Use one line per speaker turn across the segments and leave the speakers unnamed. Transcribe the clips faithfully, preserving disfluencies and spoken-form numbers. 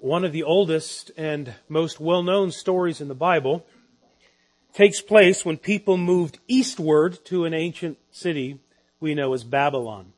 One of the oldest and most well-known stories in the Bible takes place when people moved eastward to an ancient city we know as Babylon.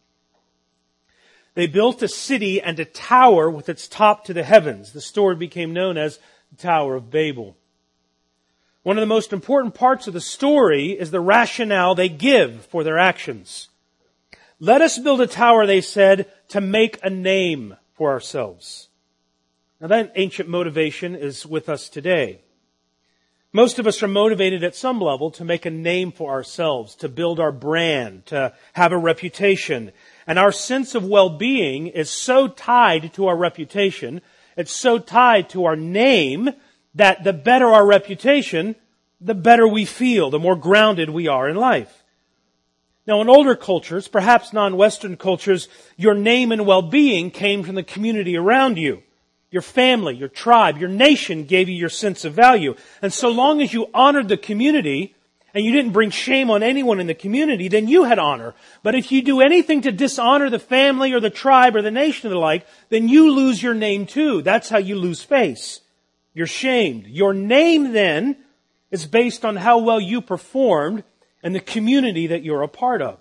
They built a city and a tower with its top to the heavens. The story became known as the Tower of Babel. One of the most important parts of the story is the rationale they give for their actions. Let us build a tower, they said, to make a name for ourselves. Now that ancient motivation is with us today. Most of us are motivated at some level to make a name for ourselves, to build our brand, to have a reputation. And our sense of well-being is so tied to our reputation, it's so tied to our name, that the better our reputation, the better we feel, the more grounded we are in life. Now in older cultures, perhaps non-Western cultures, your name and well-being came from the community around you. Your family, your tribe, your nation gave you your sense of value. And so long as you honored the community and you didn't bring shame on anyone in the community, then you had honor. But if you do anything to dishonor the family or the tribe or the nation or the like, then you lose your name too. That's how you lose face. You're shamed. Your name then is based on how well you performed in the community that you're a part of.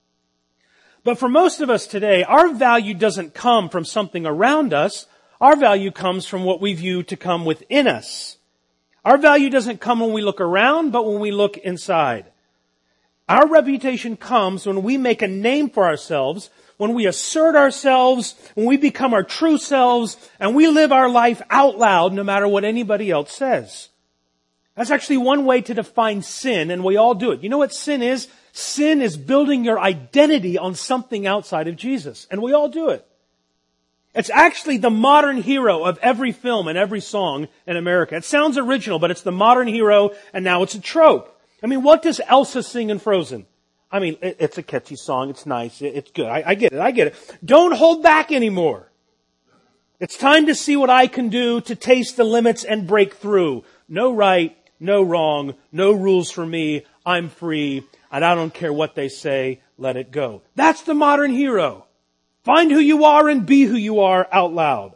But for most of us today, our value doesn't come from something around us. Our value comes from what we view to come within us. Our value doesn't come when we look around, but when we look inside. Our reputation comes when we make a name for ourselves, when we assert ourselves, when we become our true selves, and we live our life out loud no matter what anybody else says. That's actually one way to define sin, and we all do it. You know what sin is? Sin is building your identity on something outside of Jesus, and we all do it. It's actually the modern hero of every film and every song in America. It sounds original, but it's the modern hero, and now it's a trope. I mean, what does Elsa sing in Frozen? I mean, it, it's a catchy song. It's nice. It, it's good. I, I get it. I get it. Don't hold back anymore. It's time to see what I can do to taste the limits and break through. No right, no wrong, no rules for me. I'm free, and I don't care what they say. Let it go. That's the modern hero. Find who you are and be who you are out loud.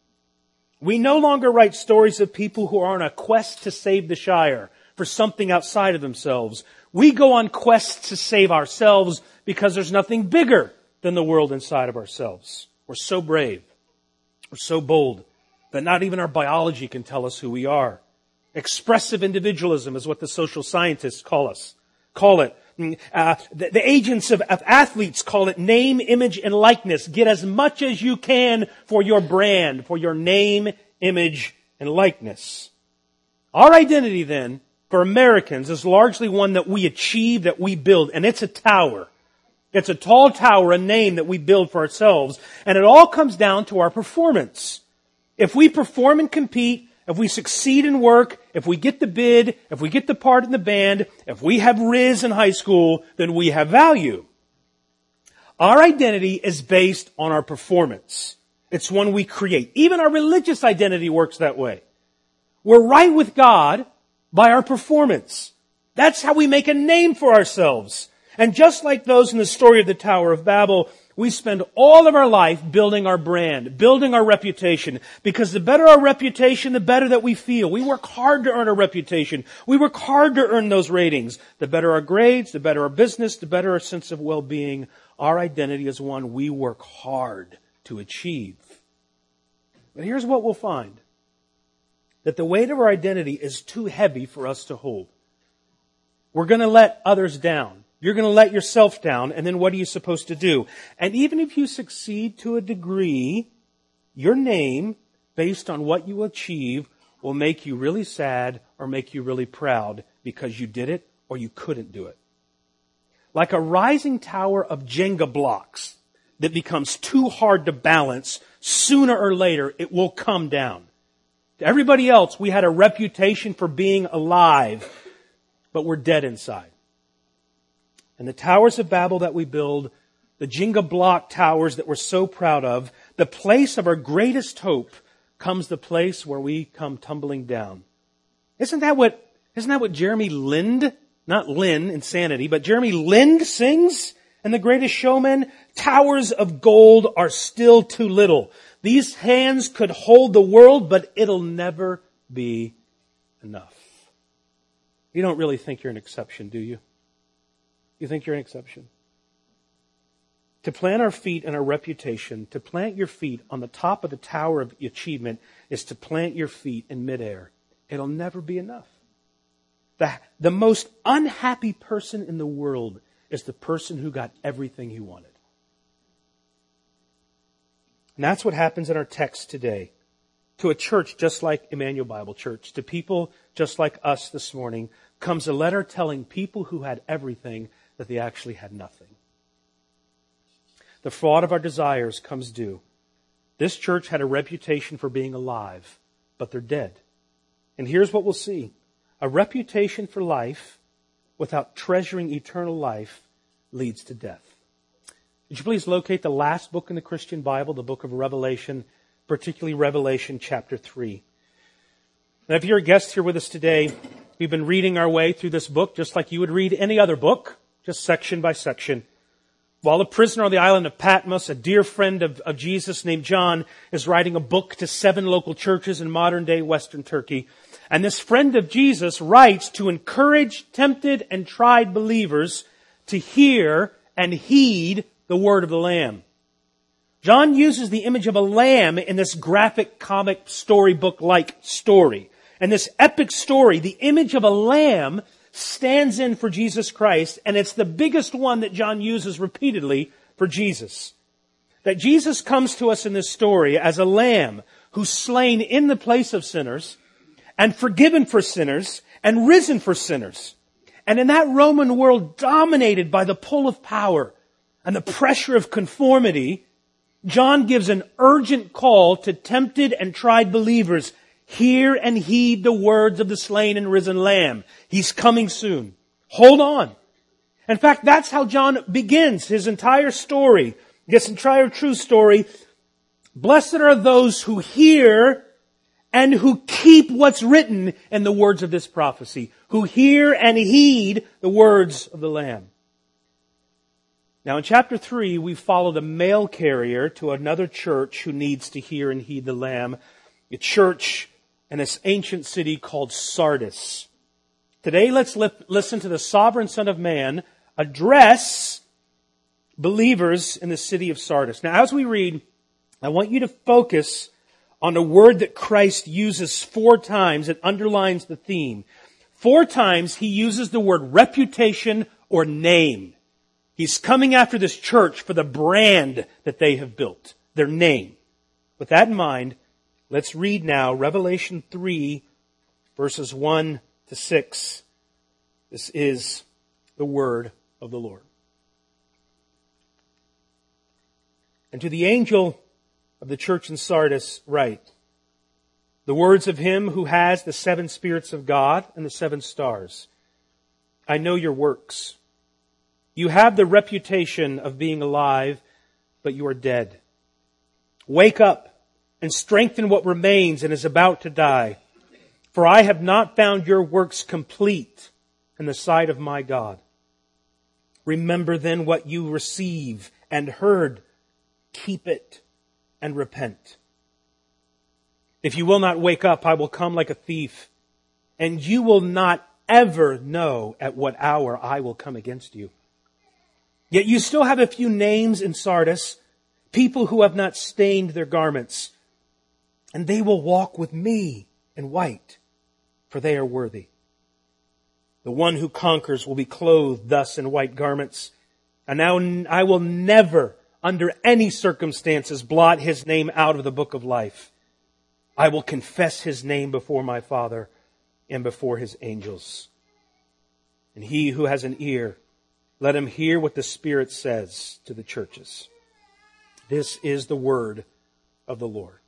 We no longer write stories of people who are on a quest to save the Shire for something outside of themselves. We go on quests to save ourselves because there's nothing bigger than the world inside of ourselves. We're so brave. We're so bold that not even our biology can tell us who we are. Expressive individualism is what the social scientists call us. Call it. Uh, the, the agents of, of athletes call it name, image, and likeness. Get as much as you can for your brand, for your name, image, and likeness. Our identity then, for Americans, is largely one that we achieve, that we build, and it's a tower. It's a tall tower, a name that we build for ourselves, and it all comes down to our performance. If we perform and compete, if we succeed in work, if we get the bid, if we get the part in the band, if we have Riz in high school, then we have value. Our identity is based on our performance. It's one we create. Even our religious identity works that way. We're right with God by our performance. That's how we make a name for ourselves. And just like those in the story of the Tower of Babel, we spend all of our life building our brand, building our reputation, because the better our reputation, the better that we feel. We work hard to earn a reputation. We work hard to earn those ratings. The better our grades, the better our business, the better our sense of well-being. Our identity is one we work hard to achieve. But here's what we'll find. That the weight of our identity is too heavy for us to hold. We're going to let others down. You're going to let yourself down, and then what are you supposed to do? And even if you succeed to a degree, your name, based on what you achieve, will make you really sad or make you really proud because you did it or you couldn't do it. Like a rising tower of Jenga blocks that becomes too hard to balance, sooner or later it will come down. To everybody else, we had a reputation for being alive, but we're dead inside. And the towers of Babel that we build, the Jenga block towers that we're so proud of, the place of our greatest hope comes the place where we come tumbling down. Isn't that what, isn't that what Jeremy Lind, not Lynn, Insanity, but Jeremy Lind sings in The Greatest Showman? Towers of gold are still too little. These hands could hold the world, but it'll never be enough. You don't really think you're an exception, do you? You think you're an exception? To plant our feet in our reputation, to plant your feet on the top of the tower of achievement, is to plant your feet in midair. It'll never be enough. The, the most unhappy person in the world is the person who got everything he wanted. And that's what happens in our text today. To a church just like Emmanuel Bible Church, to people just like us this morning, comes a letter telling people who had everything that they actually had nothing. The fraud of our desires comes due. This church had a reputation for being alive, but they're dead. And here's what we'll see. A reputation for life without treasuring eternal life leads to death. Would you please locate the last book in the Christian Bible, the book of Revelation, particularly Revelation chapter three. Now, if you're a guest here with us today, we've been reading our way through this book just like you would read any other book, just section by section. While a prisoner on the island of Patmos, a dear friend of, of Jesus named John is writing a book to seven local churches in modern-day Western Turkey. And this friend of Jesus writes to encourage tempted and tried believers to hear and heed the word of the Lamb. John uses the image of a lamb in this graphic comic storybook-like story. And this epic story, the image of a lamb stands in for Jesus Christ, and it's the biggest one that John uses repeatedly for Jesus. That Jesus comes to us in this story as a lamb who's slain in the place of sinners and forgiven for sinners and risen for sinners. And in that Roman world dominated by the pull of power and the pressure of conformity, John gives an urgent call to tempted and tried believers. Hear and heed the words of the slain and risen Lamb. He's coming soon. Hold on. In fact, that's how John begins his entire story, this entire true story. Blessed are those who hear and who keep what's written in the words of this prophecy, who hear and heed the words of the Lamb. Now in chapter three, we follow the mail carrier to another church who needs to hear and heed the Lamb. A church in this ancient city called Sardis. Today, let's lip, listen to the sovereign Son of Man address believers in the city of Sardis. Now, as we read, I want you to focus on a word that Christ uses four times. It underlines the theme. Four times he uses the word reputation or name. He's coming after this church for the brand that they have built, their name. With that in mind, let's read now Revelation three, verses one to six. This is the word of the Lord. And to the angel of the church in Sardis write, the words of him who has the seven spirits of God and the seven stars. I know your works. You have the reputation of being alive, but you are dead. Wake up and strengthen what remains and is about to die. For I have not found your works complete in the sight of my God. Remember then what you receive and heard. Keep it and repent. If you will not wake up, I will come like a thief, and you will not ever know at what hour I will come against you. Yet you still have a few names in Sardis, people who have not stained their garments, and they will walk with me in white, for they are worthy. The one who conquers will be clothed thus in white garments, and now I will never, under any circumstances, blot his name out of the book of life. I will confess his name before my Father and before his angels. And he who has an ear, let him hear what the Spirit says to the churches. This is the word of the Lord.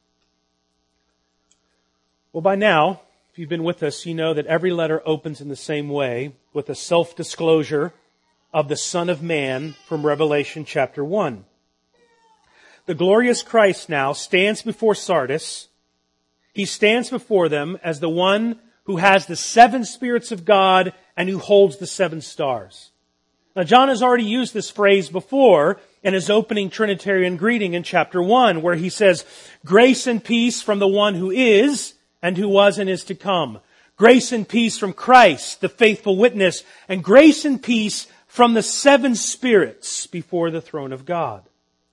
Well, by now, if you've been with us, you know that every letter opens in the same way with a self-disclosure of the Son of Man from Revelation chapter one. The glorious Christ now stands before Sardis. He stands before them as the one who has the seven spirits of God and who holds the seven stars. Now, John has already used this phrase before in his opening Trinitarian greeting in chapter one, where he says, "Grace and peace from the one who is, and who was and is to come. Grace and peace from Christ, the faithful witness, and grace and peace from the seven spirits before the throne of God."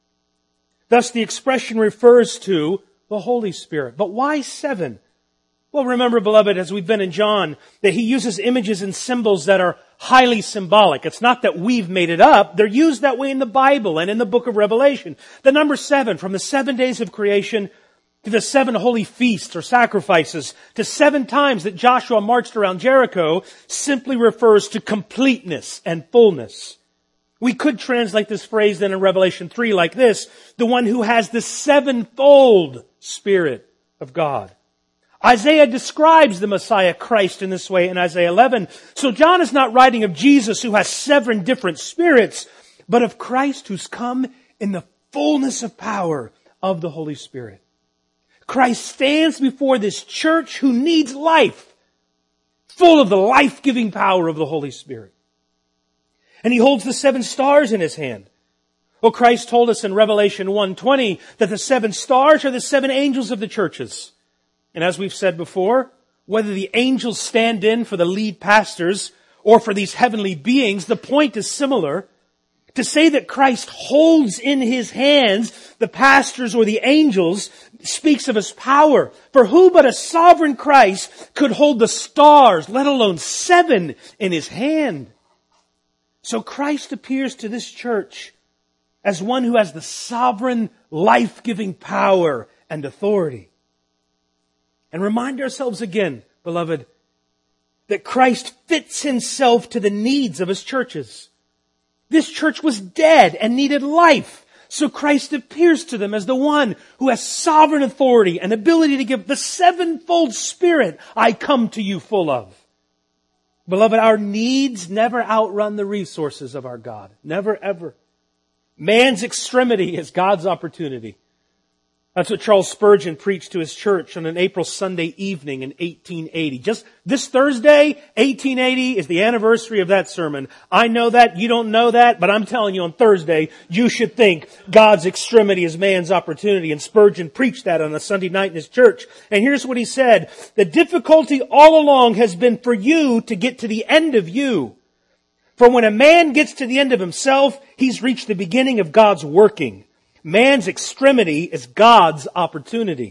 Thus the expression refers to the Holy Spirit. But why seven? Well, remember, beloved, as we've been in John, that he uses images and symbols that are highly symbolic. It's not that we've made it up. They're used that way in the Bible and in the book of Revelation. The number seven, from the seven days of creation to the seven holy feasts or sacrifices, to seven times that Joshua marched around Jericho, simply refers to completeness and fullness. We could translate this phrase then in Revelation three like this: the one who has the sevenfold Spirit of God. Isaiah describes the Messiah Christ in this way in Isaiah eleven. So John is not writing of Jesus who has seven different spirits, but of Christ who's come in the fullness of power of the Holy Spirit. Christ stands before this church who needs life, full of the life-giving power of the Holy Spirit. And he holds the seven stars in his hand. Well, Christ told us in Revelation one twenty that the seven stars are the seven angels of the churches. And as we've said before, whether the angels stand in for the lead pastors or for these heavenly beings, the point is similar. To say that Christ holds in his hands the pastors or the angels speaks of his power. For who but a sovereign Christ could hold the stars, let alone seven, in his hand? So Christ appears to this church as one who has the sovereign, life-giving power and authority. And remind ourselves again, beloved, that Christ fits himself to the needs of his churches. This church was dead and needed life. So Christ appears to them as the one who has sovereign authority and ability to give the sevenfold Spirit I come to you full of. Beloved, our needs never outrun the resources of our God. Never, ever. Man's extremity is God's opportunity. That's what Charles Spurgeon preached to his church on an April Sunday evening in eighteen eighty. Just this Thursday, eighteen eighty, is the anniversary of that sermon. I know that, you don't know that, but I'm telling you on Thursday, you should think God's extremity is man's opportunity. And Spurgeon preached that on a Sunday night in his church. And here's what he said: "The difficulty all along has been for you to get to the end of you. For when a man gets to the end of himself, he's reached the beginning of God's working. Man's extremity is God's opportunity."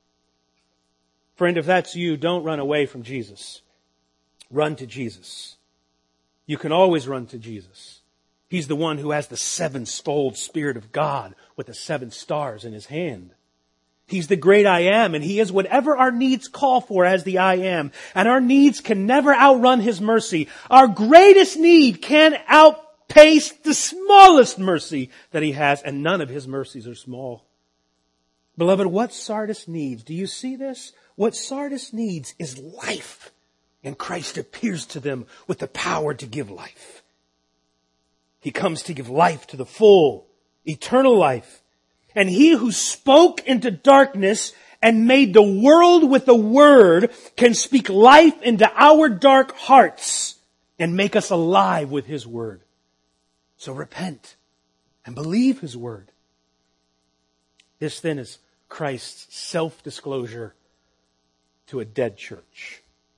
Friend, if that's you, don't run away from Jesus. Run to Jesus. You can always run to Jesus. He's the one who has the sevenfold Spirit of God with the seven stars in his hand. He's the great I am, and he is whatever our needs call for as the I am. And our needs can never outrun his mercy. Our greatest need can out Pace the smallest mercy that he has, and none of his mercies are small. Beloved, what Sardis needs, do you see this? What Sardis needs is life. And Christ appears to them with the power to give life. He comes to give life to the full, eternal life. And he who spoke into darkness and made the world with the word can speak life into our dark hearts and make us alive with his word. So repent and believe his word. This then is Christ's self-disclosure to a dead church.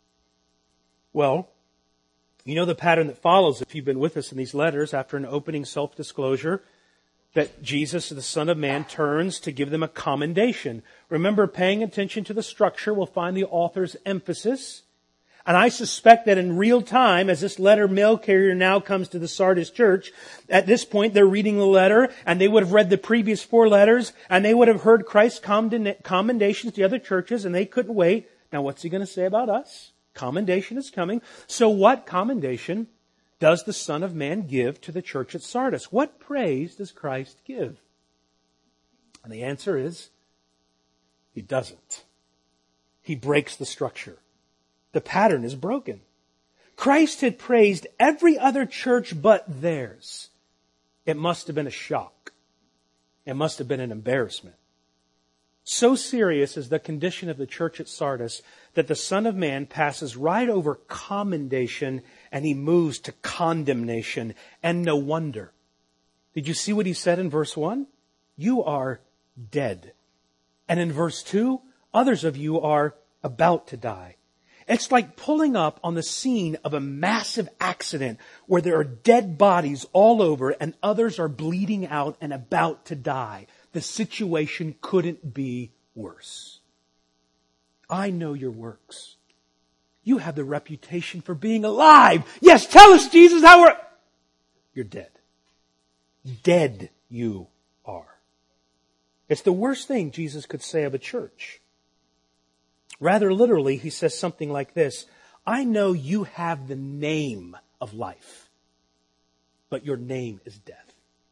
Well, you know the pattern that follows if you've been with us in these letters. After an opening self-disclosure, that Jesus, the Son of Man, turns to give them a commendation. Remember, paying attention to the structure, we'll find the author's emphasis. And I suspect that in real time, as this letter mail carrier now comes to the Sardis church, at this point they're reading the letter, and they would have read the previous four letters, and they would have heard Christ's commendations to other churches, and they couldn't wait. Now what's he going to say about us? Commendation is coming. So what commendation does the Son of Man give to the church at Sardis? What praise does Christ give? And the answer is, he doesn't. He breaks the structure. The pattern is broken. Christ had praised every other church but theirs. It must have been a shock. It must have been an embarrassment. So serious is the condition of the church at Sardis that the Son of Man passes right over commendation and he moves to condemnation. And no wonder. Did you see what he said in verse one? You are dead. And in verse two, others of you are about to die. It's like pulling up on the scene of a massive accident where there are dead bodies all over and others are bleeding out and about to die. The situation couldn't be worse. I know your works. You have the reputation for being alive. Yes, tell us, Jesus, how we're... You're dead. Dead you are. It's the worst thing Jesus could say of a church. Rather literally, he says something like this: I know you have the name of life, but your name is death.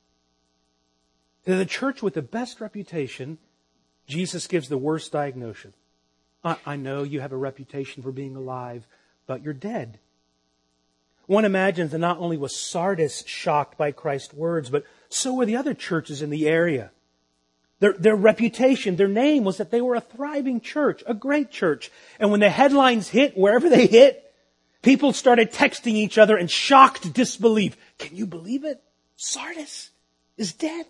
To the church with the best reputation, Jesus gives the worst diagnosis. I, I know you have a reputation for being alive, but you're dead. One imagines that not only was Sardis shocked by Christ's words, but so were the other churches in the area. Their, their reputation, their name was that they were a thriving church, a great church. And when the headlines hit, wherever they hit, people started texting each other in shocked disbelief. Can you believe it? Sardis is dead.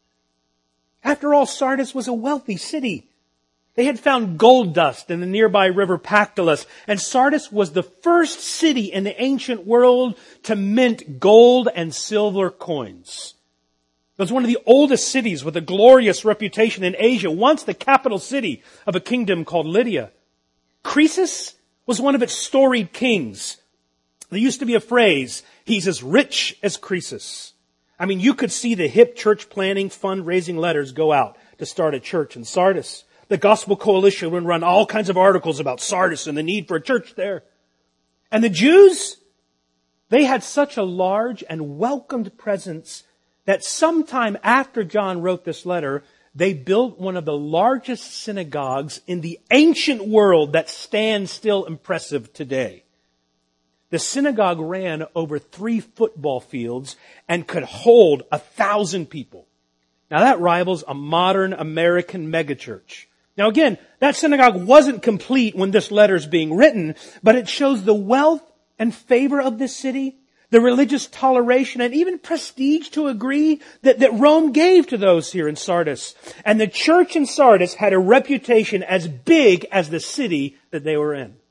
After all, Sardis was a wealthy city. They had found gold dust in the nearby river Pactolus, and Sardis was the first city in the ancient world to mint gold and silver coins. It was one of the oldest cities with a glorious reputation in Asia, once the capital city of a kingdom called Lydia. Croesus was one of its storied kings. There used to be a phrase, he's as rich as Croesus. I mean, you could see the hip church planning, fundraising letters go out to start a church in Sardis. The Gospel Coalition would run all kinds of articles about Sardis and the need for a church there. And the Jews, they had such a large and welcomed presence that sometime after John wrote this letter, they built one of the largest synagogues in the ancient world that stands still impressive today. The synagogue ran over three football fields and could hold a thousand people. Now that rivals a modern American megachurch. Now again, that synagogue wasn't complete when this letter is being written, but it shows the wealth and favor of this city, the religious toleration and even prestige to agree that, that Rome gave to those here in Sardis. And the church in Sardis had a reputation as big as the city that they were in.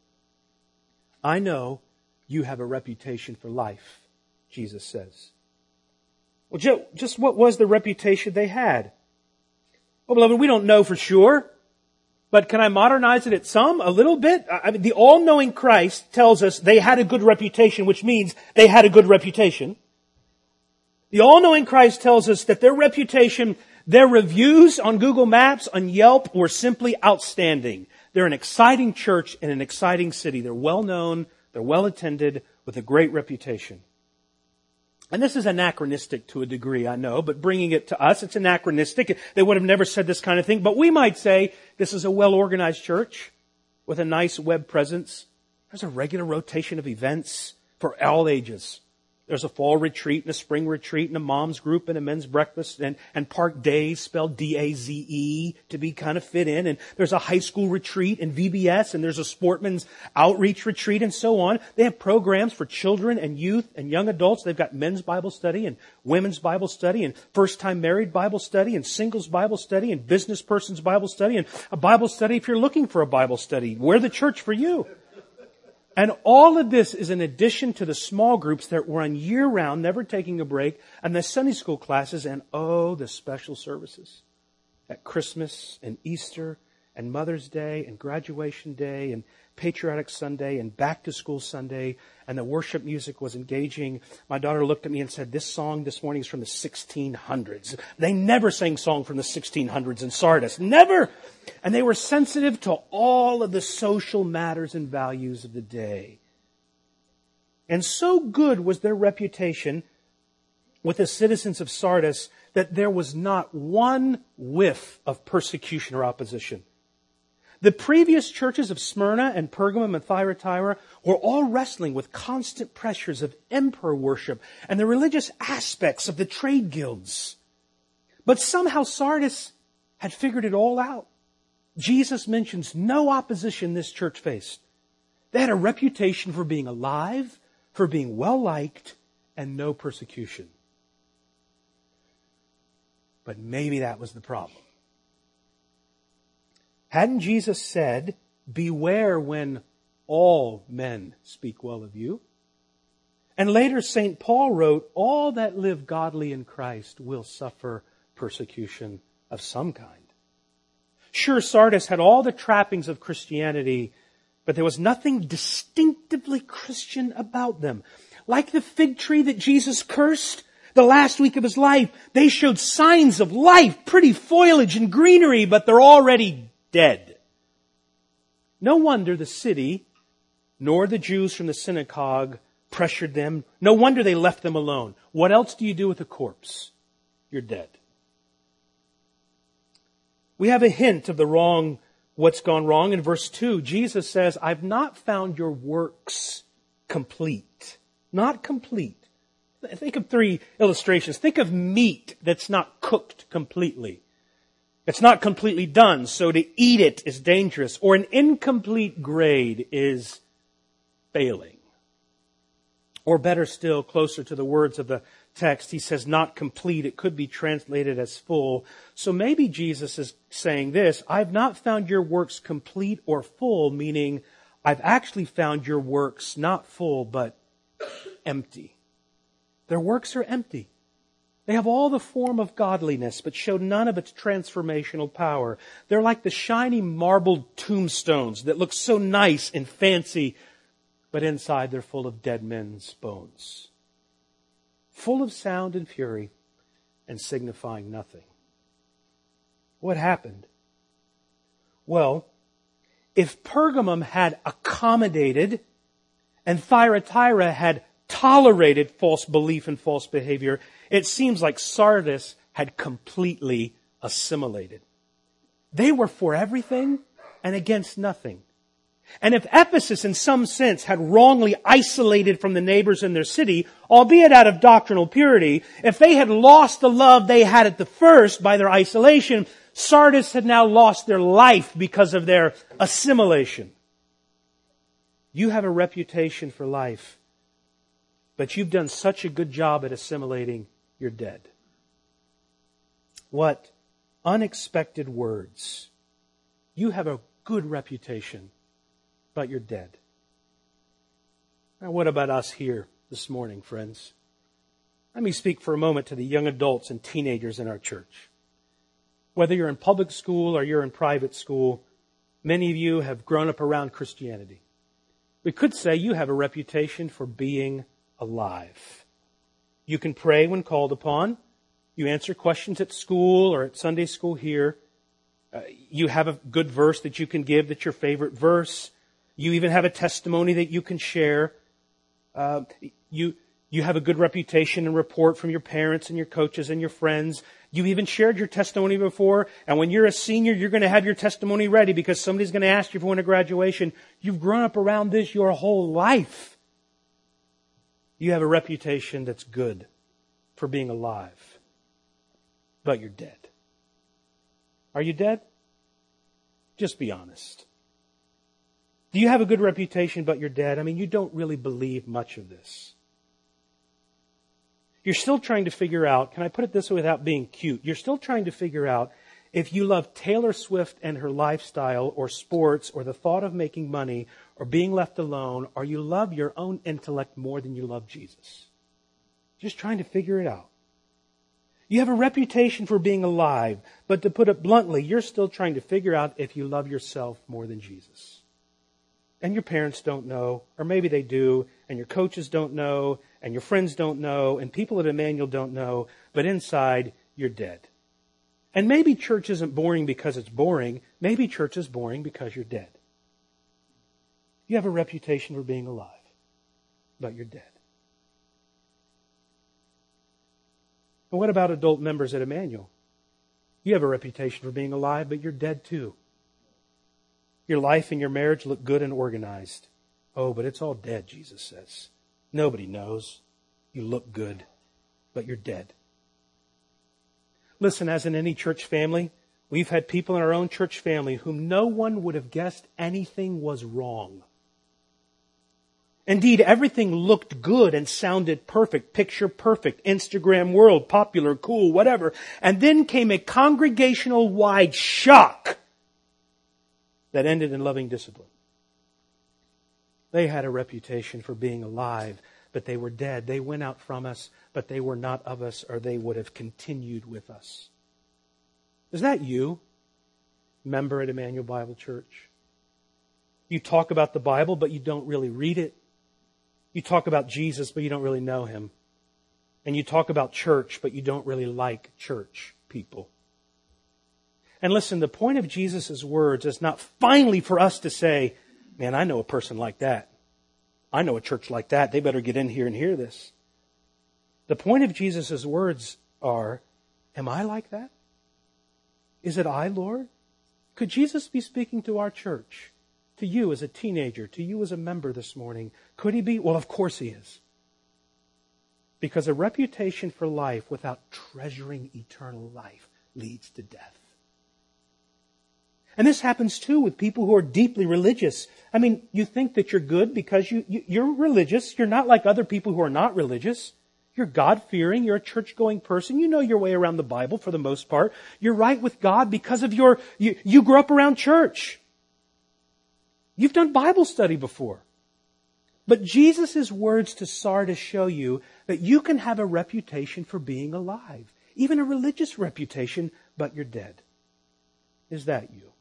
I know you have a reputation for life, Jesus says. Well, just what was the reputation they had? Well, beloved, we don't know for sure. But can I modernize it at some? A little bit? I mean, the all-knowing Christ tells us they had a good reputation, which means they had a good reputation. The all-knowing Christ tells us that their reputation, their reviews on Google Maps, on Yelp, were simply outstanding. They're an exciting church in an exciting city. They're well-known, they're well-attended, with a great reputation. And this is anachronistic to a degree, I know, but bringing it to us, it's anachronistic. They would have never said this kind of thing, but we might say this is a well-organized church with a nice web presence. There's a regular rotation of events for all ages. There's a fall retreat and a spring retreat and a mom's group and a men's breakfast and, and park days spelled D A Z E to be kind of fit in. And there's a high school retreat and V B S and there's a sportsman's outreach retreat and so on. They have programs for children and youth and young adults. They've got men's Bible study and women's Bible study and first-time married Bible study and singles Bible study and business person's Bible study and a Bible study if you're looking for a Bible study. We're the church for you. And all of this is in addition to the small groups that run year-round, never taking a break, and the Sunday school classes, and oh, the special services at Christmas and Easter and Mother's Day and Graduation Day and Patriotic Sunday and Back to School Sunday, and the worship music was engaging. My daughter looked at me and said, this song this morning is from the sixteen hundreds. They never sang song from the sixteen hundreds in Sardis. Never! And they were sensitive to all of the social matters and values of the day. And so good was their reputation with the citizens of Sardis that there was not one whiff of persecution or opposition. The previous churches of Smyrna and Pergamum and Thyatira were all wrestling with constant pressures of emperor worship and the religious aspects of the trade guilds. But somehow Sardis had figured it all out. Jesus mentions no opposition this church faced. They had a reputation for being alive, for being well-liked, and no persecution. But maybe that was the problem. Hadn't Jesus said, beware when all men speak well of you? And later Saint Paul wrote, all that live godly in Christ will suffer persecution of some kind. Sure, Sardis had all the trappings of Christianity, but there was nothing distinctively Christian about them. Like the fig tree that Jesus cursed the last week of his life, they showed signs of life, pretty foliage and greenery, but they're already dead. No wonder the city, nor the Jews from the synagogue, pressured them. No wonder they left them alone. What else do you do with a corpse? You're dead. We have a hint of the wrong, what's gone wrong. In verse two, Jesus says, I've not found your works complete. Not complete. Think of three illustrations. Think of meat that's not cooked completely. It's not completely done, so to eat it is dangerous. Or an incomplete grade is failing. Or better still, closer to the words of the text, he says not complete. It could be translated as full. So maybe Jesus is saying this, I've not found your works complete or full, meaning I've actually found your works not full, but empty. Their works are empty. They have all the form of godliness, but show none of its transformational power. They're like the shiny marbled tombstones that look so nice and fancy, but inside they're full of dead men's bones. Full of sound and fury and signifying nothing. What happened? Well, if Pergamum had accommodated and Thyatira had tolerated false belief and false behavior, it seems like Sardis had completely assimilated. They were for everything and against nothing. And if Ephesus in some sense had wrongly isolated from the neighbors in their city, albeit out of doctrinal purity, if they had lost the love they had at the first by their isolation, Sardis had now lost their life because of their assimilation. You have a reputation for life, but you've done such a good job at assimilating, you're dead. What unexpected words. You have a good reputation, but you're dead. Now, what about us here this morning, friends? Let me speak for a moment to the young adults and teenagers in our church. Whether you're in public school or you're in private school, many of you have grown up around Christianity. We could say you have a reputation for being alive. You can pray when called upon. You answer questions at school or at Sunday school here. Uh, you have a good verse that you can give that's your favorite verse. You even have a testimony that you can share. Uh, you you have a good reputation and report from your parents and your coaches and your friends. You even shared your testimony before, and when you're a senior, you're going to have your testimony ready because somebody's going to ask you for one at graduation. You've grown up around this your whole life. You have a reputation that's good for being alive, but you're dead. Are you dead? Just be honest. Do you have a good reputation, but you're dead? I mean, you don't really believe much of this. You're still trying to figure out, can I put it this way without being cute? You're still trying to figure out if you love Taylor Swift and her lifestyle or sports or the thought of making money or being left alone, or you love your own intellect more than you love Jesus. Just trying to figure it out. You have a reputation for being alive, but to put it bluntly, you're still trying to figure out if you love yourself more than Jesus. And your parents don't know, or maybe they do, and your coaches don't know, and your friends don't know, and people at Emmanuel don't know, but inside, you're dead. And maybe church isn't boring because it's boring. Maybe church is boring because you're dead. You have a reputation for being alive, but you're dead. And what about adult members at Emmanuel? You have a reputation for being alive, but you're dead too. Your life and your marriage look good and organized. Oh, but it's all dead, Jesus says. Nobody knows. You look good, but you're dead. Listen, as in any church family, we've had people in our own church family whom no one would have guessed anything was wrong. Indeed, everything looked good and sounded perfect, picture perfect, Instagram world, popular, cool, whatever. And then came a congregational-wide shock that ended in loving discipline. They had a reputation for being alive, but they were dead. They went out from us, but they were not of us, or they would have continued with us. Is that you, member at Emmanuel Bible Church? You talk about the Bible, but you don't really read it. You talk about Jesus, but you don't really know Him. And you talk about church, but you don't really like church people. And listen, the point of Jesus' words is not finally for us to say, man, I know a person like that. I know a church like that. They better get in here and hear this. The point of Jesus' words are, am I like that? Is it I, Lord? Could Jesus be speaking to our church? To you as a teenager, to you as a member this morning? Could He be? Well, of course He is. Because a reputation for life without treasuring eternal life leads to death. And this happens too with people who are deeply religious. I mean, you think that you're good because you, you, you're religious. You're not like other people who are not religious. You're God-fearing. You're a church-going person. You know your way around the Bible for the most part. You're right with God because of your, you, you grew up around church. You've done Bible study before. But Jesus' words to Sardis show you that you can have a reputation for being alive. Even a religious reputation, but you're dead. Is that you?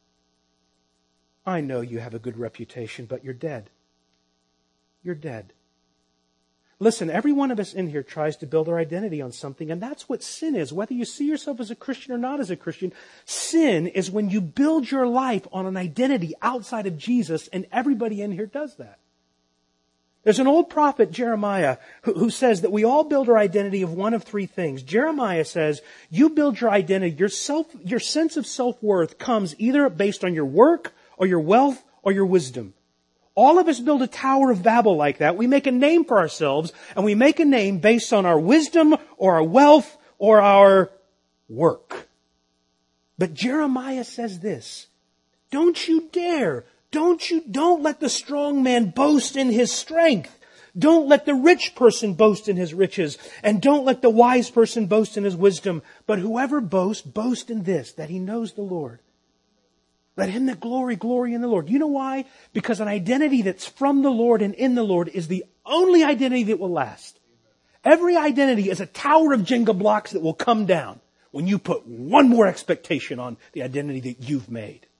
I know you have a good reputation, but you're dead. You're dead. Listen, every one of us in here tries to build our identity on something, and that's what sin is. Whether you see yourself as a Christian or not as a Christian, sin is when you build your life on an identity outside of Jesus, and everybody in here does that. There's an old prophet, Jeremiah, who, who says that we all build our identity of one of three things. Jeremiah says, you build your identity, your self, your sense of self-worth comes either based on your work, or your wealth, or your wisdom. All of us build a Tower of Babel like that. We make a name for ourselves, and we make a name based on our wisdom, or our wealth, or our work. But Jeremiah says this, don't you dare, don't you, don't let the strong man boast in his strength. Don't let the rich person boast in his riches, and don't let the wise person boast in his wisdom. But whoever boasts, boast in this, that he knows the Lord. Let him that glory, glory in the Lord. You know why? Because an identity that's from the Lord and in the Lord is the only identity that will last. Every identity is a tower of Jenga blocks that will come down when you put one more expectation on the identity that you've made.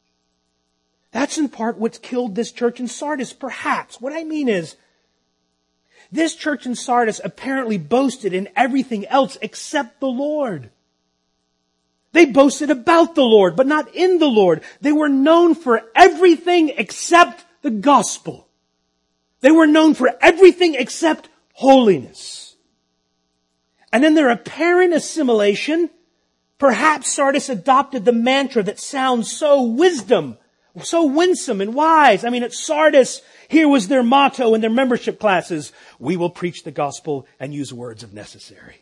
That's in part what's killed this church in Sardis, perhaps. What I mean is, this church in Sardis apparently boasted in everything else except the Lord. They boasted about the Lord, but not in the Lord. They were known for everything except the gospel. They were known for everything except holiness. And in their apparent assimilation, perhaps Sardis adopted the mantra that sounds so wisdom, so winsome and wise. I mean, at Sardis, here was their motto in their membership classes: we will preach the gospel and use words if necessary.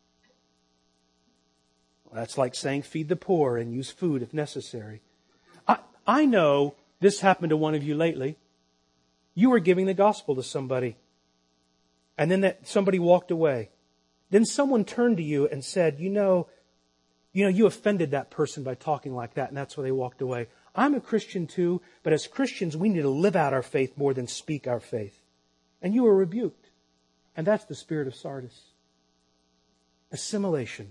That's like saying feed the poor and use food if necessary. I, I know this happened to one of you lately. You were giving the gospel to somebody, and then that somebody walked away. Then someone turned to you and said, you know, you know, you offended that person by talking like that, and that's why they walked away. I'm a Christian too, but as Christians, we need to live out our faith more than speak our faith. And you were rebuked. And that's the spirit of Sardis. Assimilation.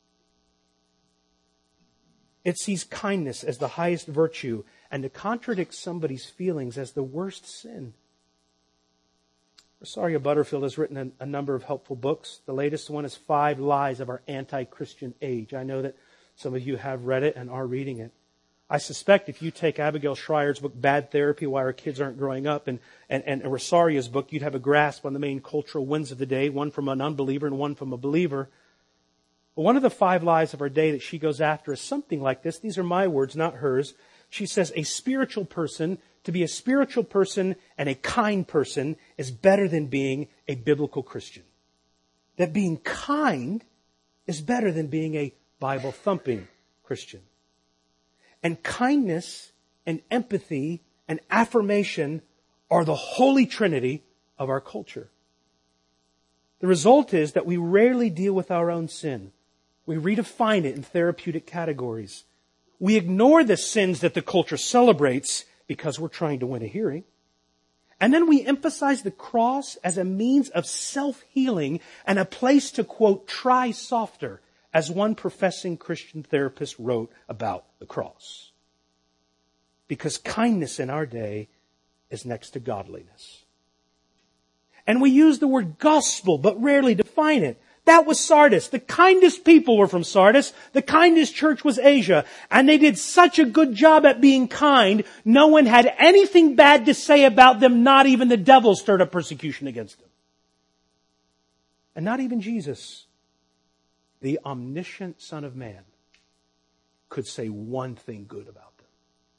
It sees kindness as the highest virtue and to contradict somebody's feelings as the worst sin. Rosaria Butterfield has written a, a number of helpful books. The latest one is Five Lies of Our Anti-Christian Age. I know that some of you have read it and are reading it. I suspect if you take Abigail Schreier's book, Bad Therapy, Why Our Kids Aren't Growing Up, and, and, and Rosaria's book, you'd have a grasp on the main cultural winds of the day, one from an unbeliever and one from a believer. But one of the five lies of our day that she goes after is something like this. These are my words, not hers. She says a spiritual person, to be a spiritual person and a kind person is better than being a biblical Christian. That being kind is better than being a Bible-thumping Christian. And kindness and empathy and affirmation are the Holy Trinity of our culture. The result is that we rarely deal with our own sin. We redefine it in therapeutic categories. We ignore the sins that the culture celebrates because we're trying to win a hearing. And then we emphasize the cross as a means of self-healing and a place to, quote, try softer, as one professing Christian therapist wrote about the cross. Because kindness in our day is next to godliness. And we use the word gospel, but rarely define it. That was Sardis. The kindest people were from Sardis. The kindest church was Asia. And they did such a good job at being kind, no one had anything bad to say about them, not even the devil stirred up persecution against them. And not even Jesus, the omniscient Son of Man, could say one thing good about them.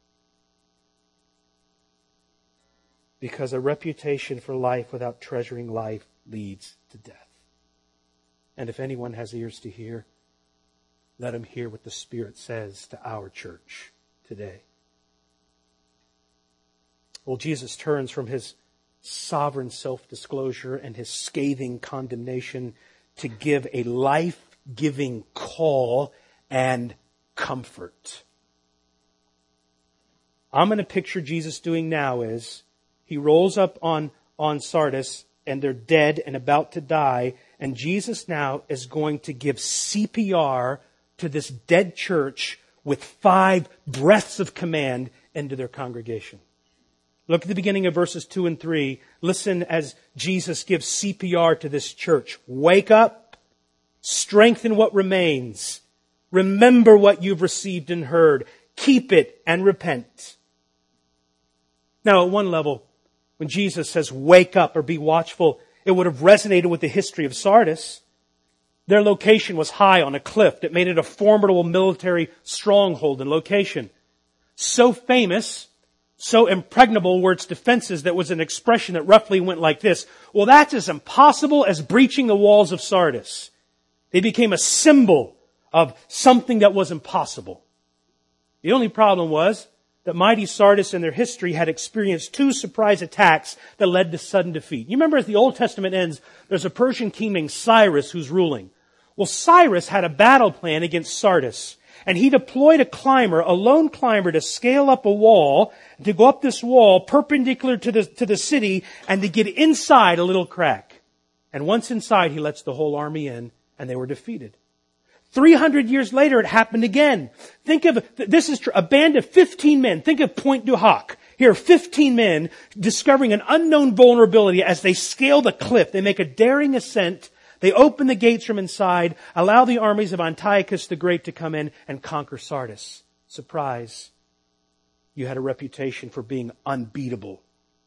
Because a reputation for life without treasuring life leads to death. And if anyone has ears to hear, let him hear what the Spirit says to our church today. Well, Jesus turns from His sovereign self-disclosure and His scathing condemnation to give a life-giving call and comfort. I'm going to picture Jesus doing now is He rolls up on, on Sardis and they're dead and about to die. And Jesus now is going to give C P R to this dead church with five breaths of command into their congregation. Look at the beginning of verses two and three. Listen as Jesus gives C P R to this church. Wake up, strengthen what remains. Remember what you've received and heard. Keep it and repent. Now, at one level, when Jesus says, wake up or be watchful, it would have resonated with the history of Sardis. Their location was high on a cliff that made it a formidable military stronghold and location. So famous, so impregnable were its defenses that was an expression that roughly went like this. Well, that's as impossible as breaching the walls of Sardis. They became a symbol of something that was impossible. The only problem was that mighty Sardis in their history had experienced two surprise attacks that led to sudden defeat. You remember as the Old Testament ends, there's a Persian king named Cyrus who's ruling. Well, Cyrus had a battle plan against Sardis. And he deployed a climber, a lone climber, to scale up a wall, to go up this wall perpendicular to the, to the city, and to get inside a little crack. And once inside, he lets the whole army in, and they were defeated. three hundred years later, it happened again. Think of, this is a band of fifteen men. Think of Point du Hoc. Here are fifteen men discovering an unknown vulnerability as they scale the cliff. They make a daring ascent. They open the gates from inside, allow the armies of Antiochus the Great to come in and conquer Sardis. Surprise. You had a reputation for being unbeatable.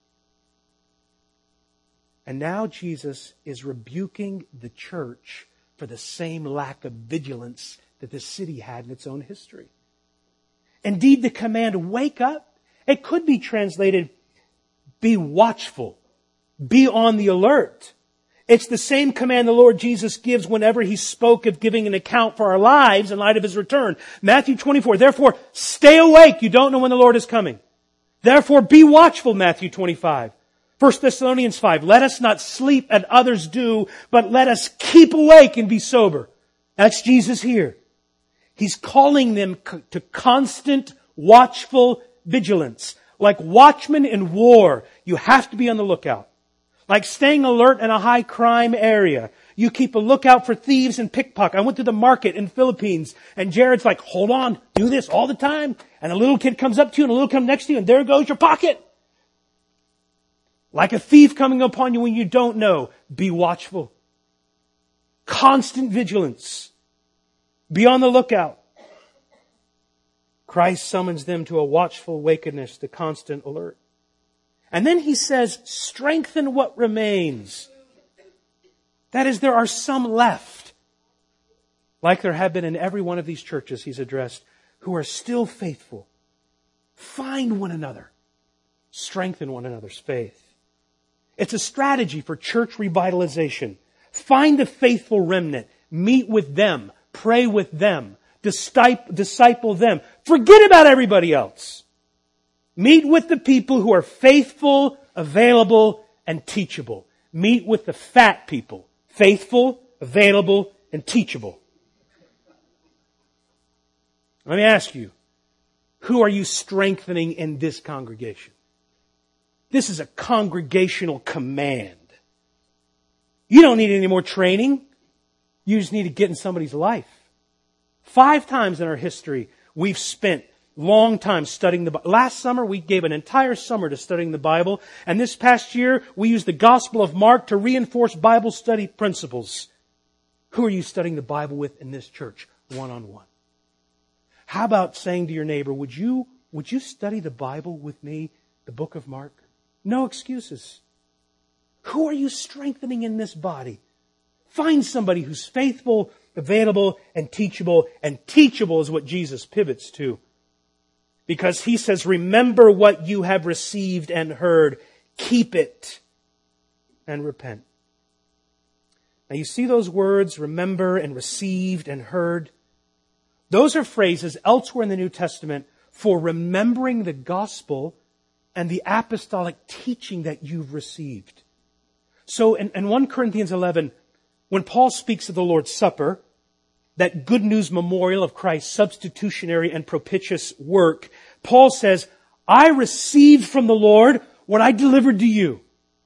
And now Jesus is rebuking the church for the same lack of vigilance that the city had in its own history. Indeed, the command, wake up, it could be translated, be watchful, be on the alert. It's the same command the Lord Jesus gives whenever He spoke of giving an account for our lives in light of His return. Matthew twenty-four, therefore, stay awake. You don't know when the Lord is coming. Therefore, be watchful, Matthew twenty-five. First Thessalonians five, let us not sleep as others do, but let us keep awake and be sober. That's Jesus here. He's calling them to constant, watchful vigilance. Like watchmen in war, you have to be on the lookout. Like staying alert in a high crime area. You keep a lookout for thieves and pickpockets. I went to the market in the Philippines and Jared's like, hold on, do this all the time. And a little kid comes up to you and a little kid comes next to you and there goes your pocket. Like a thief coming upon you when you don't know. Be watchful. Constant vigilance. Be on the lookout. Christ summons them to a watchful wakeness, to constant alert. And then He says, strengthen what remains. That is, there are some left, like there have been in every one of these churches He's addressed, who are still faithful. Find one another. Strengthen one another's faith. It's a strategy for church revitalization. Find a faithful remnant. Meet with them. Pray with them. Disciple them. Forget about everybody else. Meet with the people who are faithful, available, and teachable. Meet with the fat people. Faithful, available, and teachable. Let me ask you, who are you strengthening in this congregation? This is a congregational command. You don't need any more training. You just need to get in somebody's life. Five times in our history, we've spent long time studying the Bible. Last summer, we gave an entire summer to studying the Bible. And this past year, we used the Gospel of Mark to reinforce Bible study principles. Who are you studying the Bible with in this church, one-on-one? How about saying to your neighbor, would you, would you study the Bible with me, the book of Mark? No excuses. Who are you strengthening in this body? Find somebody who's faithful, available, and teachable. And teachable is what Jesus pivots to. Because He says, remember what you have received and heard. Keep it and repent. Now you see those words, remember and received and heard. Those are phrases elsewhere in the New Testament for remembering the gospel and the apostolic teaching that you've received. So in, in First Corinthians eleven, when Paul speaks of the Lord's Supper, that good news memorial of Christ's substitutionary and propitious work, Paul says, I received from the Lord what I delivered to you.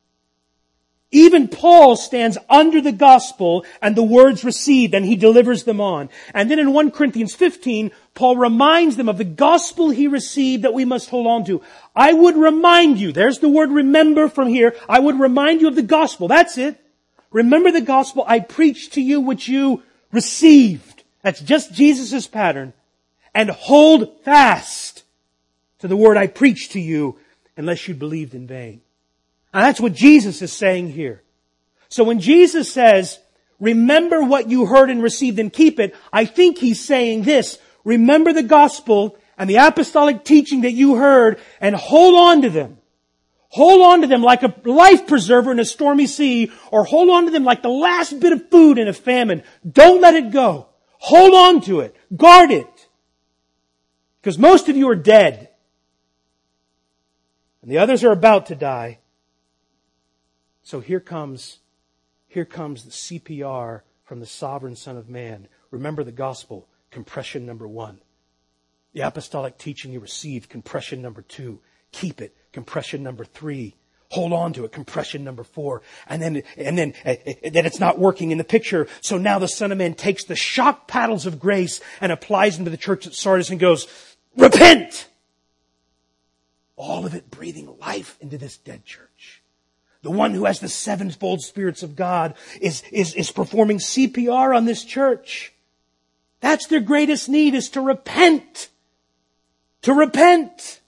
Even Paul stands under the gospel and the words received, and he delivers them on. And then in First Corinthians fifteen, Paul reminds them of the gospel he received that we must hold on to. I would remind you, there's the word remember from here, I would remind you of the gospel. That's it. Remember the gospel I preached to you which you received. That's just Jesus' pattern. And hold fast to the word I preached to you unless you believed in vain. And that's what Jesus is saying here. So when Jesus says, remember what you heard and received and keep it, I think He's saying this, remember the gospel and the apostolic teaching that you heard and hold on to them. Hold on to them like a life preserver in a stormy sea, or hold on to them like the last bit of food in a famine. Don't let it go. Hold on to it. Guard it. Because most of you are dead. And the others are about to die. So here comes, here comes the C P R from the sovereign Son of Man. Remember the gospel, compression number one. The apostolic teaching you received, compression number two. Keep it, compression number three. Hold on to it, compression number four. And then, and then, uh, that it's not working in the picture. So now the Son of Man takes the shock paddles of grace and applies them to the church at Sardis and goes, repent! All of it breathing life into this dead church. The one who has the sevenfold spirits of God is, is, is performing C P R on this church. That's their greatest need, is to repent. To repent.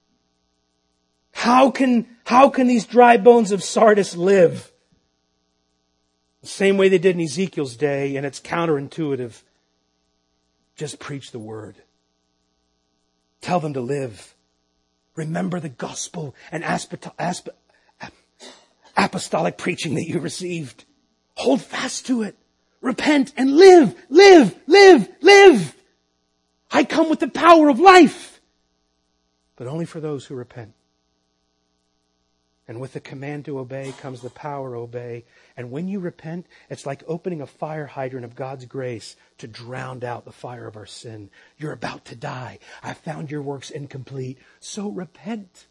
How can, how can these dry bones of Sardis live? The same way they did in Ezekiel's day, and it's counterintuitive. Just preach the word. Tell them to live. Remember the gospel and asp- asp- apostolic preaching that you received. Hold fast to it. Repent and live, live, live, live. I come with the power of life, but only for those who repent. And with the command to obey comes the power to obey. And when you repent, it's like opening a fire hydrant of God's grace to drown out the fire of our sin. You're about to die. I found your works incomplete. So repent.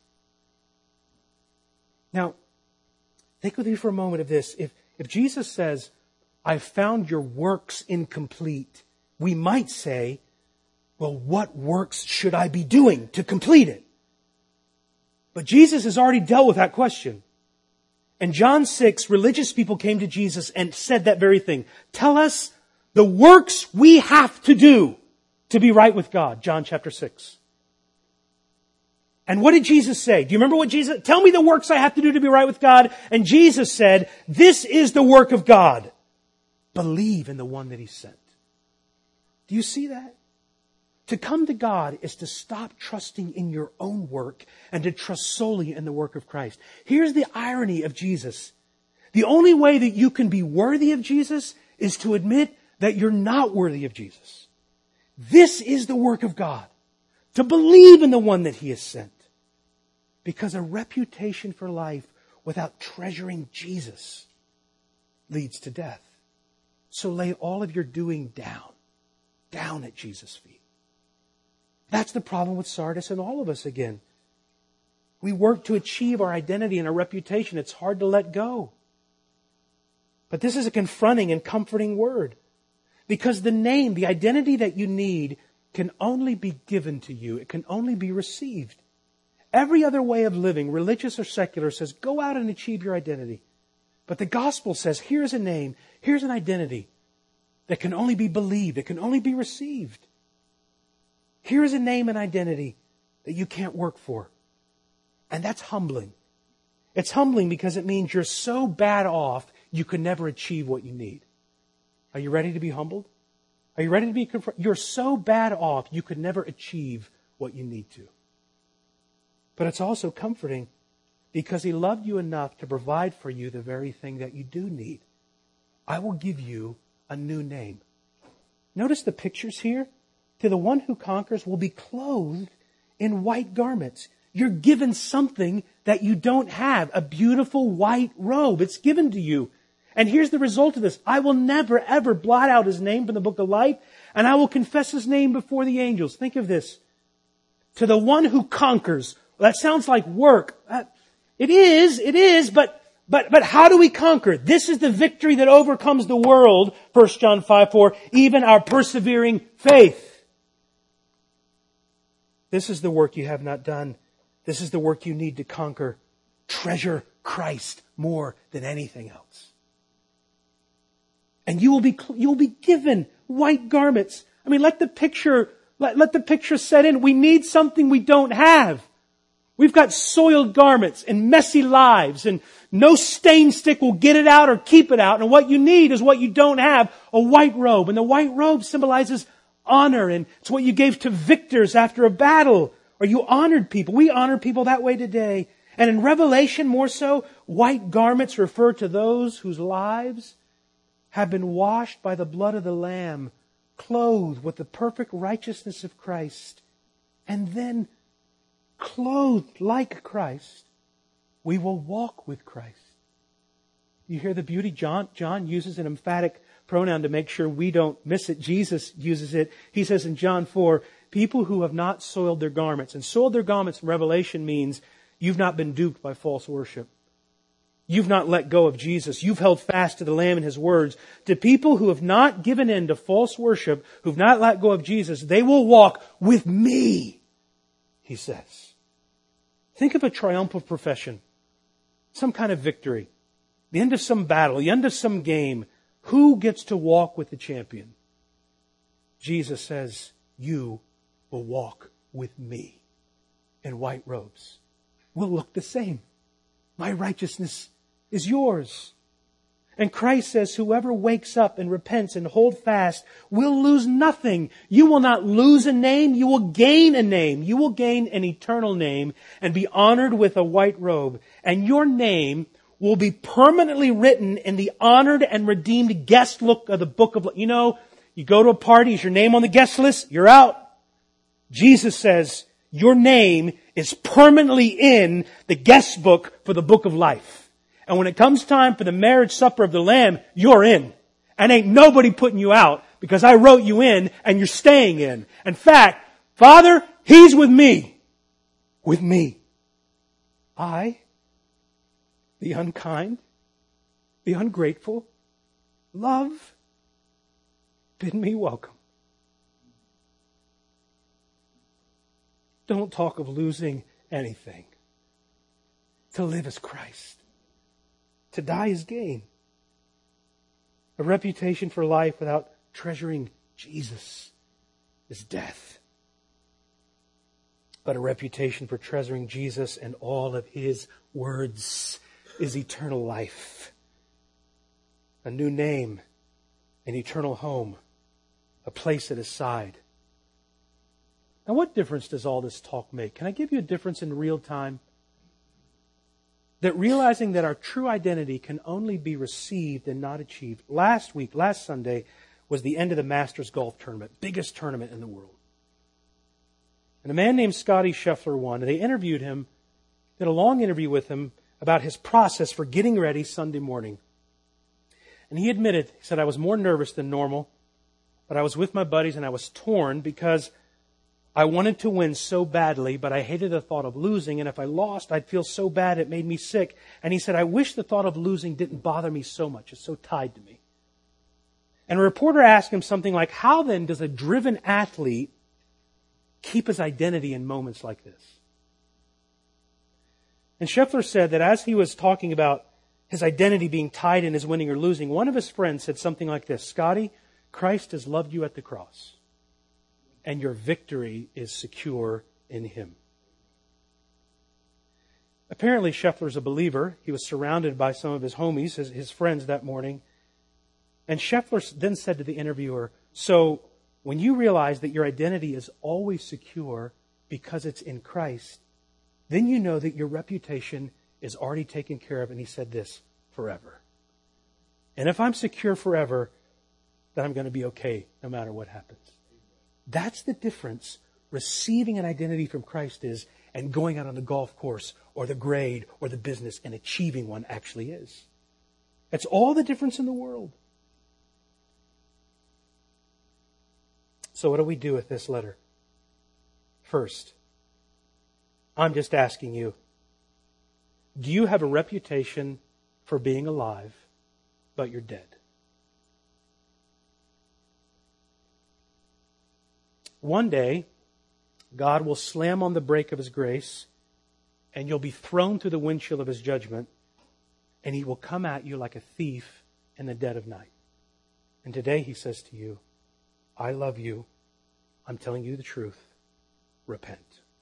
Now, think with me for a moment of this. If, if Jesus says, I found your works incomplete, we might say, well, what works should I be doing to complete it? But Jesus has already dealt with that question. In John six, religious people came to Jesus and said that very thing. Tell us the works we have to do to be right with God. John chapter six. And what did Jesus say? Do you remember what Jesus... Tell me the works I have to do to be right with God. And Jesus said, this is the work of God. Believe in the one that He sent. Do you see that? To come to God is to stop trusting in your own work and to trust solely in the work of Christ. Here's the irony of Jesus. The only way that you can be worthy of Jesus is to admit that you're not worthy of Jesus. This is the work of God. To believe in the one that He has sent. Because a reputation for life without treasuring Jesus leads to death. So lay all of your doing down, down at Jesus' feet. That's the problem with Sardis and all of us again. We work to achieve our identity and our reputation. It's hard to let go. But this is a confronting and comforting word. Because the name, the identity that you need, can only be given to you. It can only be received. Every other way of living, religious or secular, says go out and achieve your identity. But the gospel says here's a name, here's an identity that can only be believed, it can only be received. Here is a name and identity that you can't work for. And that's humbling. It's humbling because it means you're so bad off, you can never achieve what you need. Are you ready to be humbled? Are you ready to be confronted? You're so bad off, you could never achieve what you need to. But it's also comforting because He loved you enough to provide for you the very thing that you do need. I will give you a new name. Notice the pictures here. To the one who conquers will be clothed in white garments. You're given something that you don't have, a beautiful white robe. It's given to you. And here's the result of this. I will never, ever blot out His name from the book of life, and I will confess His name before the angels. Think of this. To the one who conquers. That sounds like work. It is, it is, but, but, but how do we conquer? This is the victory that overcomes the world, First John five four, even our persevering faith. This is the work you have not done. This is the work you need to conquer. Treasure Christ more than anything else. And you will be, you will be given white garments. I mean, let the picture, let, let the picture set in. We need something we don't have. We've got soiled garments and messy lives, and no stain stick will get it out or keep it out. And what you need is what you don't have, a white robe. And the white robe symbolizes honor, and it's what you gave to victors after a battle, or you honored people. We honor people that way today. And in Revelation, more so, white garments refer to those whose lives have been washed by the blood of the Lamb, clothed with the perfect righteousness of Christ, and then clothed like Christ, we will walk with Christ. You hear the beauty? John, John uses an emphatic pronoun to make sure we don't miss it. Jesus uses it. He says in John four, people who have not soiled their garments. And soiled their garments in Revelation means you've not been duped by false worship. You've not let go of Jesus. You've held fast to the Lamb and His words. To people who have not given in to false worship, who've not let go of Jesus, they will walk with me, He says. Think of a triumphal profession. Some kind of victory. The end of some battle. The end of some game. Who gets to walk with the champion? Jesus says, you will walk with me in white robes. We'll look the same. My righteousness is yours. And Christ says, whoever wakes up and repents and hold fast will lose nothing. You will not lose a name. You will gain a name. You will gain an eternal name and be honored with a white robe. And your name will be permanently written in the honored and redeemed guest book of the book of life. You know, you go to a party, is your name on the guest list? You're out. Jesus says, your name is permanently in the guest book for the book of life. And when it comes time for the marriage supper of the Lamb, you're in. And ain't nobody putting you out because I wrote you in and you're staying in. In fact, Father, He's with me. With me. I, the unkind, the ungrateful, love, bid me welcome. Don't talk of losing anything. To live is Christ. To die is gain. A reputation for life without treasuring Jesus is death. But a reputation for treasuring Jesus and all of His words is eternal life. A new name, an eternal home, a place at His side. Now, what difference does all this talk make? Can I give you a difference in real time? That realizing that our true identity can only be received and not achieved. Last week, last Sunday, was the end of the Masters Golf Tournament, biggest tournament in the world. And a man named Scotty Scheffler won, and they interviewed him, did a long interview with him about his process for getting ready Sunday morning. And he admitted, he said, I was more nervous than normal, but I was with my buddies and I was torn because I wanted to win so badly, but I hated the thought of losing. And if I lost, I'd feel so bad it made me sick. And he said, I wish the thought of losing didn't bother me so much. It's so tied to me. And a reporter asked him something like, how then does a driven athlete keep his identity in moments like this? And Scheffler said that as he was talking about his identity being tied in his winning or losing, one of his friends said something like this, Scotty, Christ has loved you at the cross, and your victory is secure in Him. Apparently, Scheffler's a believer. He was surrounded by some of his homies, his, his friends that morning. And Scheffler then said to the interviewer, so when you realize that your identity is always secure because it's in Christ, then you know that your reputation is already taken care of. And he said this, forever. And if I'm secure forever, then I'm going to be okay no matter what happens. That's the difference receiving an identity from Christ is and going out on the golf course or the grade or the business and achieving one actually is. That's all the difference in the world. So what do we do with this letter? First, I'm just asking you, do you have a reputation for being alive, but you're dead? One day, God will slam on the brake of His grace, and you'll be thrown through the windshield of His judgment, and He will come at you like a thief in the dead of night. And today He says to you, I love you. I'm telling you the truth. Repent.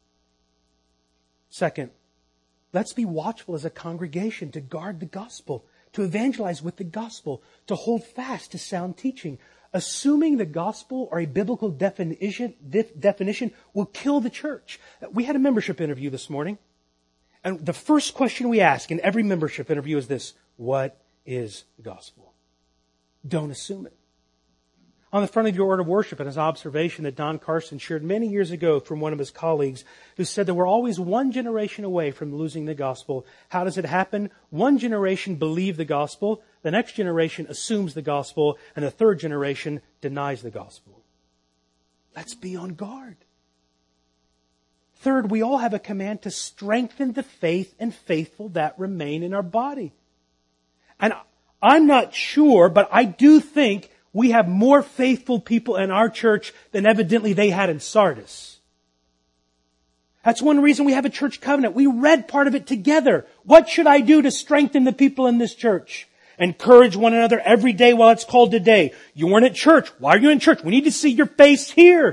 Second, let's be watchful as a congregation to guard the gospel, to evangelize with the gospel, to hold fast to sound teaching. Assuming the gospel or a biblical definition, definition will kill the church. We had a membership interview this morning, and the first question we ask in every membership interview is this: what is the gospel? Don't assume it. On the front of your order of worship, and his observation that Don Carson shared many years ago from one of his colleagues who said that we're always one generation away from losing the gospel. How does it happen? One generation believes the gospel, the next generation assumes the gospel, and the third generation denies the gospel. Let's be on guard. Third, we all have a command to strengthen the faith and faithful that remain in our body. And I'm not sure, but I do think we have more faithful people in our church than evidently they had in Sardis. That's one reason we have a church covenant. We read part of it together. What should I do to strengthen the people in this church? Encourage one another every day while it's called today. You weren't at church. Why are you in church? We need to see your face here.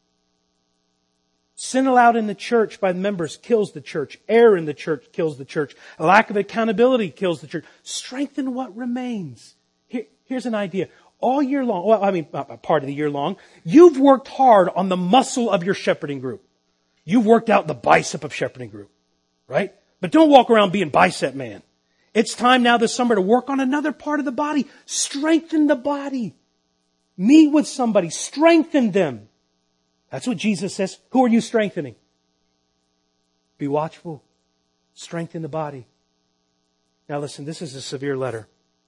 Sin allowed in the church by the members kills the church. Error in the church kills the church. A lack of accountability kills the church. Strengthen what remains. Here, here's an idea. All year long, well, I mean, part of the year long, you've worked hard on the muscle of your shepherding group. You've worked out the bicep of shepherding group, right? But don't walk around being bicep man. It's time now this summer to work on another part of the body. Strengthen the body. Meet with somebody. Strengthen them. That's what Jesus says. Who are you strengthening? Be watchful. Strengthen the body. Now listen, this is a severe letter.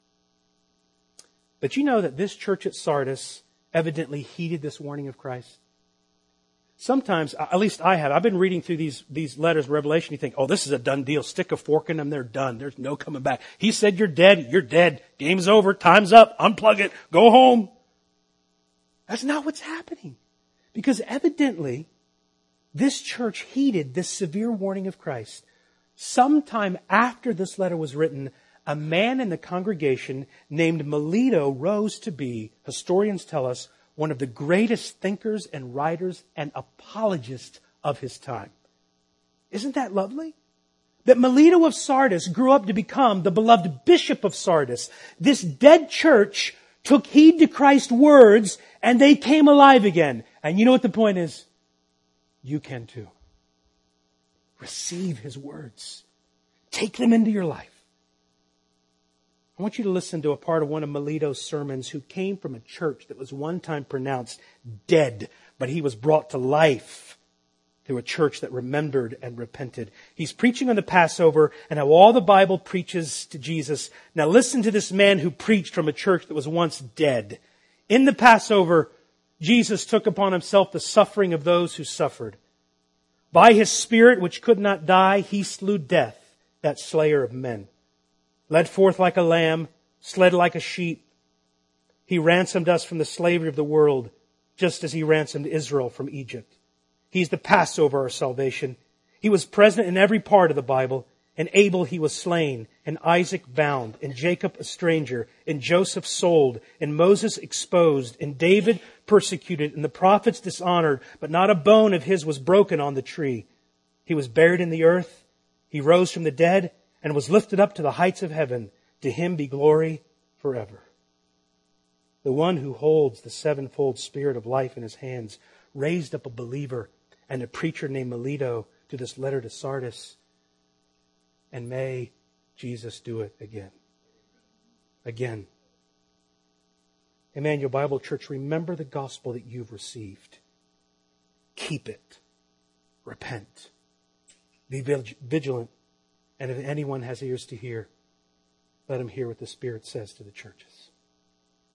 But you know that this church at Sardis evidently heeded this warning of Christ. Sometimes, at least I have, I've been reading through these, these letters of Revelation. You think, oh, this is a done deal. Stick a fork in them, they're done. There's no coming back. He said you're dead, you're dead. Game's over, time's up, unplug it, go home. That's not what's happening. Because evidently, this church heeded this severe warning of Christ. Sometime after this letter was written, a man in the congregation named Melito rose to be, historians tell us, one of the greatest thinkers and writers and apologists of his time. Isn't that lovely? That Melito of Sardis grew up to become the beloved bishop of Sardis. This dead church took heed to Christ's words and they came alive again. And you know what the point is? You can too. Receive His words. Take them into your life. I want you to listen to a part of one of Melito's sermons who came from a church that was one time pronounced dead, but he was brought to life through a church that remembered and repented. He's preaching on the Passover and how all the Bible preaches to Jesus. Now listen to this man who preached from a church that was once dead. In the Passover, Jesus took upon himself the suffering of those who suffered. By his Spirit, which could not die, he slew death, that slayer of men. Led forth like a lamb, sled like a sheep, he ransomed us from the slavery of the world, just as he ransomed Israel from Egypt. He's the Passover of our salvation. He was present in every part of the Bible. In Abel he was slain, in Isaac bound, in Jacob a stranger, in Joseph sold, in Moses exposed, in David persecuted, in the prophets dishonored, but not a bone of his was broken on the tree. He was buried in the earth. He rose from the dead and was lifted up to the heights of heaven. To him be glory forever. The one who holds the sevenfold Spirit of life in his hands raised up a believer and a preacher named Melito to this letter to Sardis. And may Jesus do it again. Again. Emmanuel Bible Church, remember the gospel that you've received. Keep it. Repent. Be vigilant. And if anyone has ears to hear, let him hear what the Spirit says to the churches.